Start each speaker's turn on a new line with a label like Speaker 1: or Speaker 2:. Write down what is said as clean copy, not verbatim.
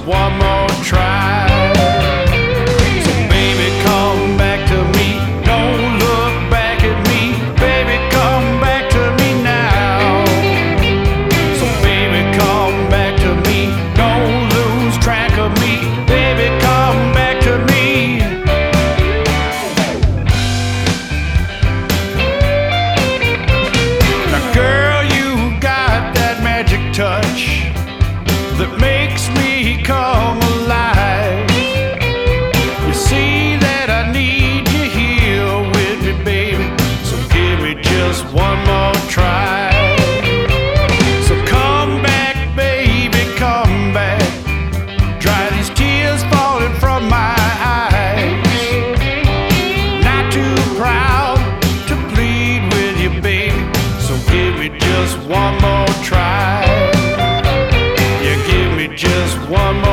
Speaker 1: one more try. So baby, come back to me. Don't look back at me. Baby, come back to me now. So baby, come back to me. Don't lose track of me. Baby, come back to me. Now girl, you got that magic touch that makes me come alive. You see that I need you here with me, baby. So give me just one more try. So come back, baby, come back. Dry these tears falling from my eyes. Not too proud to plead with you, baby. So give me just one more try. Just one